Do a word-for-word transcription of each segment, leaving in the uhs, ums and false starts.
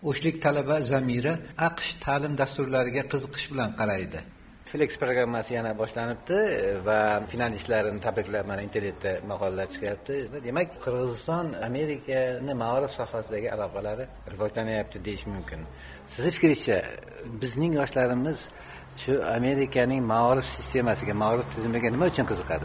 O'shlik talaba Zamira AQSh ta'lim dasturlariga qiziqish bilan qaraydi. Flex programmasi yana boshlanibdi va finalistlarni tabriklab mana internetda maqolalar chiqyapti. Demak, Qirg'iziston Amerikani ma'rifat sohasidagi aloqalari rivojlanyapti deyish mumkin. Sizning fikringizcha, bizning yoshlarimiz shu Amerikaning ma'rifat sistemasiga, ma'rifat tizimiga nima uchun qiziqadi?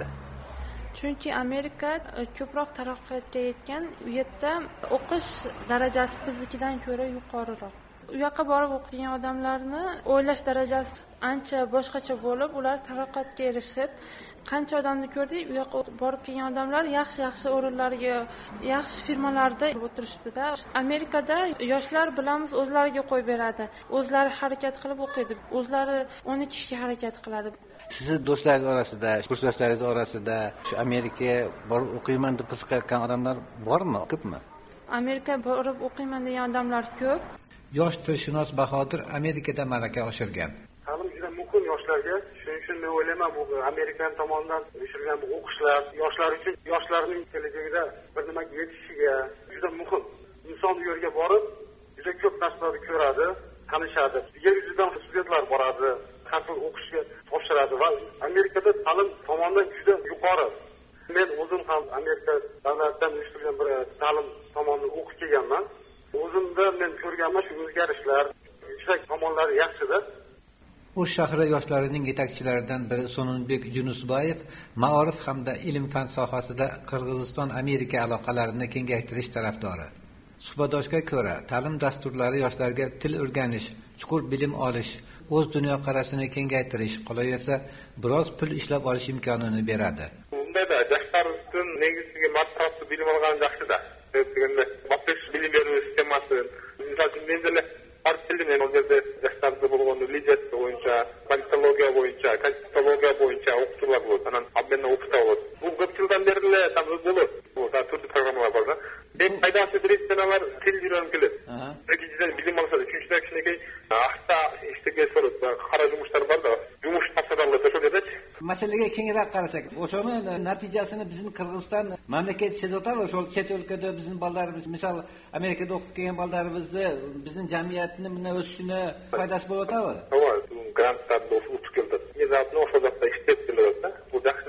Chunki Amerika ko'proq taraqqiyotga yetgan, u yerda o'qish darajasi biznikidan ko'ra yuqoriroq. U yoqqa borib o'qigan odamlarni o'ylash darajasi ancha boshqacha bo'lib, ular taraqqiyotga erishib, qancha odamni ko'rdik, u yoqqa borib kelgan odamlar yaxshi-yaxshi o'rinlarga, yaxshi firmalarda o'tirishdi-da. Amerikada yoshlar bilamiz o'zlariga qo'yib beradi. O'zlari harakat qilib o'qiydi. O'zlari o'n ikki ishga harakat qiladi. Sizni do'stlaringiz orasida, kursdoshlaringiz orasida shu Amerikaga borib o'qiyman deb qiziqayotgan odamlar bormi, ko'pmi? Amerikaga borib o'qiyman degan odamlar ko'p. Yosh tilshunos Bahodir Amerikada malaka oshirgan. Ta'lim juda muhim yoshlarga. Shuning uchun men o'ylayman, bu Amerikan tomonidan uyushtirilgan bu o'qishlar yoshlar uchun, yoshlarning kelajakida bir nimaga yetishishiga juda muhim. Inson bu yerga borib, juda ko'p narsalarni ko'radi, tanishadi. Yer yuzidan studentlar boradi, har xil o'qishga topshiradi va Amerikada ta'lim tomonidan juda yuqori. Men o'zim ham Amerika davlatidan uyushtirilgan bir ta'lim tomonidan o'qib kelganman. O'zimda men ko'rganman shu o'zgarishlar, yuksak tomonlari yaxshi-da. O'sh shahri yoshlarining yetakchilaridan biri Sonunbek Junusboyev ma'orif hamda ilm-fan sohasida Qirg'iziston-Amerika aloqalarini kengaytirish tarafdori. Suhbatdoshga ko'ra, ta'lim dasturlari yoshlarga til o'rganish, chuqur bilim olish, o'z dunyoqarashini kengaytirish, qolaversa biroz pul ishlab olish imkonini beradi. Unda yoshlar uchun negizgi matbuotni bilim olgan yaxshi-da. Deganda, matbuot bilim beruv sistemasi, misol uchun mendele Artilmen o'zida yoshlarda bo'lgan lijet bo'yicha, politologiya bo'yicha, konstitutsiya bo'yicha o'qituvchilar bo'ldi. Anan abmenni o'qita oldi. Bu ko'p yildan beri tam bo'lib, bu turli programmalar bor. Ben foydasi direktorlar til yurgan kelib. Birinchidan bilim olsa, uchinchidan kishniki hafta ishtiga so'rab, qara yumushlar bor-da, yumush tafsilotlari to'shiladi. Masalaga kengroq qarasak, o'shani natijasini bizning Qirg'iziston mamlakat sezotadi, o'sha chet elda bizning bolalarimiz, misol Amerikada o'qib kelgan bolalarimizni, bizning jamiyatni bundan o'sishini foydasi bo'layotadi. To'g'ri, grantlar o'sib keldi. Mezatni o'shada ishlab keladi, bu yaxshi.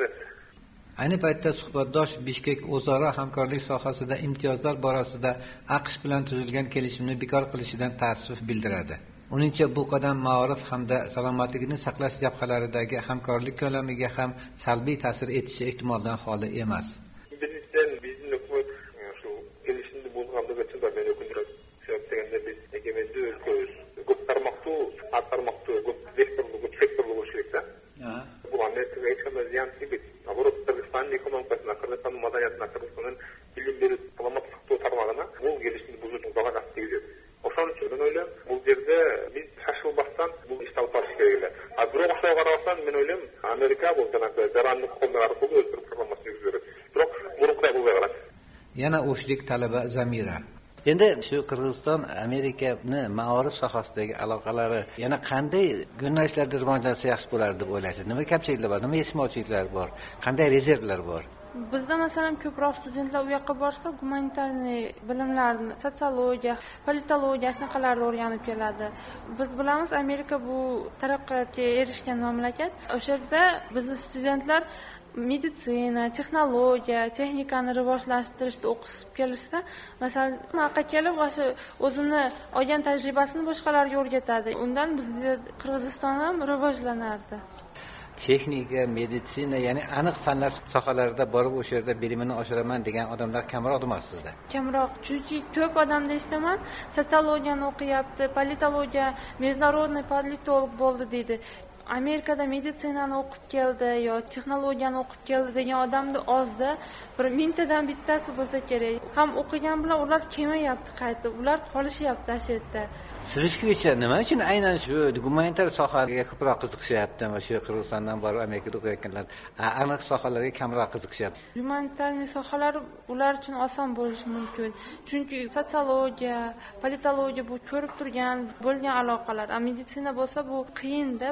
Ayni paytda suhbatdosh Bishkek o'zaro hamkorlik sohasida imtiyozlar borasida AQSh bilan tuzilgan kelishimni bekor qilishidan ta'assuf bildiradi. Uningcha bu qadam ma'rif hamda salomatligini saqlash jabhalaridagi hamkorlik ko'lamiga ham salbiy ta'sir etishi ehtimoldan xoli emas. Bizning bizning hukumat shu kelishimni bo'lganligi uchun da men o'kindim. Sebabdaganda biz egemenlik o'lkamiz ko'p tarmoqli, tarmoqli, ko'p sektorli, ko'p sektorli bo'lishlikda. Bu Amerikaga hech qanday ziyon kelmaydi. Navruz Qirg'iziston ekonomikasini, Qirg'iziston madaniyatini, Qirg'izistonning bilim berib salomatlik tarmog'ini bu kelishimni buzishni bog'lab tegizadi. O'shaning uchun men o'ylayman, bu yerda biz shoshilmasdan bu ishni olib borish kerak. A biroq o'sha qarorsan men o'ylayman, Amerika bu qanaqa jaranlik qo'llari qo'l o'zgarib programmasini yuzlari. Biroq guruhlar bu qaror. Yana o'shlik talaba Zamira. Endi shu Qirg'iziston Amerikani ma'rif sohasidagi aloqalari yana qanday yo'nalishlarda rivojlansa yaxshi bo'lar deb o'ylaysiz? Nima kamchiliklar bor, nima yetishmovchiliklar bor, qanday rezervlar bor? Bizda masalan ko'proq studentlar u yoqqa borsa, gumanitarniy bilimlarni, sotsiologiya, politologiya shunaqalarni o'rganib keladi. Biz bilamiz, Amerika bu taraqqiyotga erishgan mamlakat. O'sha yerda bizning studentlar meditsina, texnologiya, texnikani rivojlantirishda o'qib kelishsa, masalan, haqqa kelib o'sha o'zini olgan tajribasini boshqalarga o'rgatadi. Undan bizda Qirg'iziston ham rivojlanardi. Texnika, meditsina, ya'ni aniq fanlar sohalarida borib o'sha yerda bilimini oshiraman degan odamlar kamroq emas sizda. Kamroq, chunki ko'p odamda eshitaman, sotsiologiyani o'qiyapti, politologiya, международный politolog bo'ldi deydi. Amerikada meditsinani o'qib keldi yo texnologiyani o'qib keldi degan odamni ozda, bir mingtadan bittasi bo'lsa kerak. Ham o'qigan bilan ular kelmayapti qaytib, ular qolishyapti shu yerda. Sizning fikringizcha nima uchun aynan shu gumanitar sohaga ko'proq qiziqishyapti va shu Qirg'izistondan borib Amerikada o'qiyotganlar aniq sohalarga kamroq qiziqishyapti? Gumanitarniy sohalar ular uchun oson bo'lishi mumkin. Chunki sotsiologiya, politologiya bu ko'rib turgan, bo'lgan aloqalar. A meditsina bo'lsa bu qiyin deb, biologiya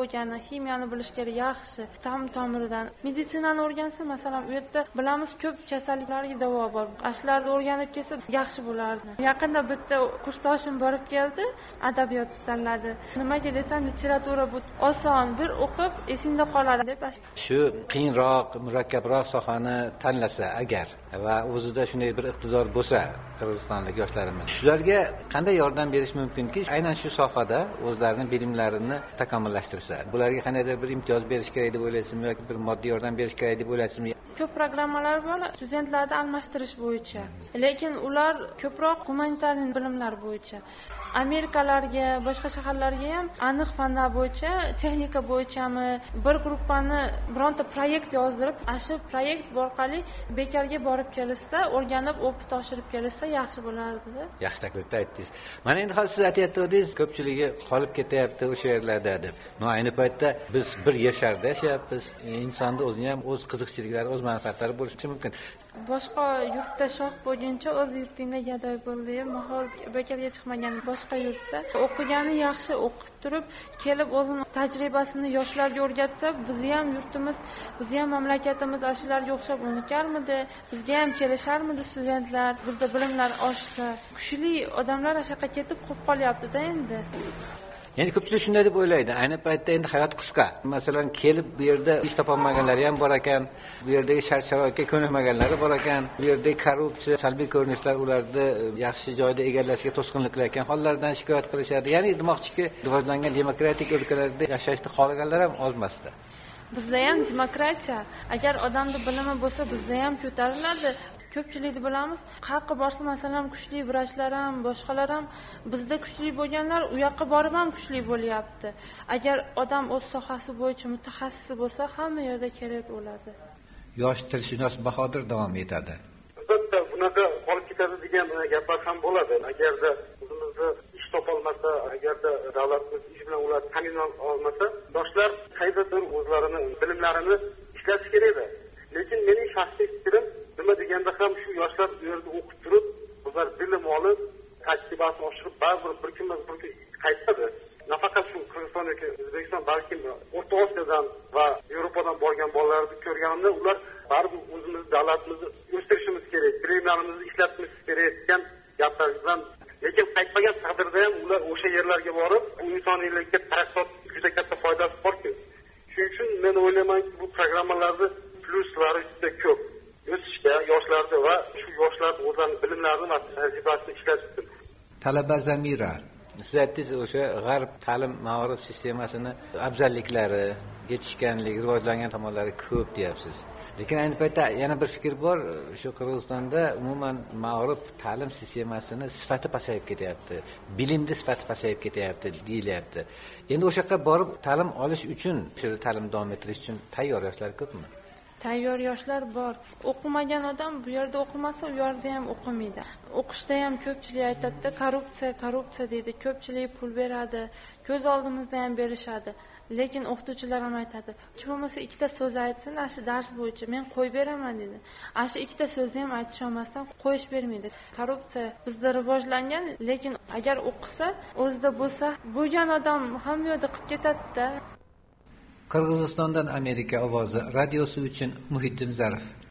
biologiyani, ximiyani bilish kerak, yaxshi, tam tomiridan. Meditsinani o'rgansa, masalan, u yerda bilamiz ko'p kasalliklarga davo bor. Ashlarni o'rganib kelsa yaxshi bo'lardi. Yaqinda bitta kursdoshim borib keldi, adabiyot tanladi. Nimaga desam, literatura bu oson, bir o'qib esingda qoladi deb. Shu qiyinroq, murakkabroq sohani tanlasa agar va o'zida shunday bir iqtidor bo'lsa, qirg'izistonlik yoshlarimiz shularga qanday yordam berish mumkinki, aynan shu sohada o'zlarining bilimlarini takomillashtirsa? Bularga qandaydir bir imtiyoz berish kerak deb o'ylaysizmi yoki bir moddiy yordam berish kerak deb o'ylaysizmi? Ko'p programmalar bor studentlarni almashtirish bo'yicha, lekin ular ko'proq humanitarniy bilimlar bo'yicha. Amerikalarga, boshqa shaharlarga ham aniq fanlar bo'yicha, texnika bo'yichami bir gruppani bironta proyekt yozdirib, shu proyekt orqali bekarga borib kelsa, o'rganib, o'qib oshirib kelsa yaxshi bo'lardi. Yaxshi taklifda aytdingiz. Mana endi hozir siz aytayotdingiz, ko'pchiligi qolib ketyapti o'sha yerlarda deb. No, ayni paytda biz bir yasharda yashayapmiz. Insonda o'zining ham o'z qiziqchiliklari, o'z manfaatlari bo'lishi mumkin. Boshqa yurtda shoh bo'lguncha o'z yurtingda gadoy bo'l deb mahol bekarga chiqmagan. Boshqa yurtda o'qigani yaxshi, o'qib turib kelib o'zining tajribasini yoshlarga o'rgatsa, bizni ham yurtimiz, bizni ham mamlakatimiz ashularga o'xshab unikarmidi, bizga ham kelisharmidi studentlar, bizda bilimlar oshsa. Kuchli odamlar ashaqa ketib qolib qolyapti-da endi. Ya'ni ko'pchilik shunday deb o'ylaydi. Ayni paytda endi hayot qisqa. Masalan, kelib bu yerda ish topolmaganlari ham bor ekan, bu yerdagi shart-sharoitga ko'nikmaganlari bor ekan, bu yerdagi korrupsiya, salbiy ko'rinishlar ularni yaxshi joyda egallashga to'sqinlik qilayotgan hollardan shikoyat qilishadi. Ya'ni demoqchiki, rivojlangan demokratik o'lkalarda yashashni xohlaganlar ham ozmasdi. Bizda ham demokratiya, agar odamda bilimi bo'lsa, bizda ham ko'tariladi. Ko'pchilikni bilamiz, qayerga borsa, masalan, kuchli vrachlar ham, boshqalar ham bizda kuchli bo'lganlar u yoqqa borib ham kuchli bo'lyapti. Agar odam o'z sohasi bo'yicha mutaxassisi bo'lsa, hamma yerda kerak bo'ladi. Yosh tilshunos Bahodir davom etadi. Albatta, bunaqa qolib ketadi degan gaplar ham bo'ladi. Agarda o'zimizni ish topolmasa, agarda davlatimiz ish bilan ular ta'minlay olmasa, yoshlar qayerdadir o'zlarini bilimlarini ishlatish kerak edi. Lekin mening shaxsiy fikrim, nima deganda ham shu yoshlar bu yerda o'qib turib, ular bilim olib, tajribasini oshirib, baribir bir kundan bir kun qaytadi. Nafaqat shu Qirg'iziston yoki O'zbekiston, balki O'rta Osiyodan va Yevropadan borgan bolalarni ko'rganimda, ular baribir o'zimiz davlatimizni o'stirishimiz kerak, bilimlarimizni ishlatishimiz kerak degan gaplar bilan, lekin qaytmagan taqdirda ham ular o'sha yerlarga borib, bu insoniylikka taraqqiyot juda katta foydasi bor-ku. Shuning uchun men o'ylaymanki, bu programmalarni pluslari juda ko'p. O'sishga, yoshlarda va shu yoshlar o'zlarining bilimlarini va tajribasini ishlatish. Talaba Zamira, siz aytdingiz, o'sha g'arb ta'lim ma'rif sistemasini afzalliklari, yetishganlik, rivojlangan tomonlari ko'p deyapsiz. Lekin ayni paytda yana bir fikr bor, shu Qirg'izistonda umuman ma'rif ta'lim sistemasini sifati pasayib ketyapti, bilimni sifati pasayib ketyapti deyilyapti. Endi o'sha yerga borib ta'lim olish uchun, shu ta'lim davom ettirish uchun tayyor yoshlar ko'pmi? Tayyor yoshlar bor. O'qimagan odam bu yerda o'qimasa, u yerda ham o'qimaydi. O'qishda ham ko'pchilik aytadi, korrupsiya, korrupsiya deydi. Ko'pchilik pul beradi, ko'z oldimizda ham berishadi. Lekin o'qituvchilar ham aytadi, hech bo'lmasa ikkita so'z aytsin, ashi dars bo'yicha men qo'yib beraman dedi. Ashi ikkita so'zni ham aytish olmasdan qo'yish bermaydi. Korrupsiya bizda rivojlangan, lekin agar o'qisa, o'zida bo'lsa, bo'lgan odam hamma yo'lda qilib ketadi-da. Qirg'izistondan Amerika ovozi radiosi uchun Muhiddin Zarif.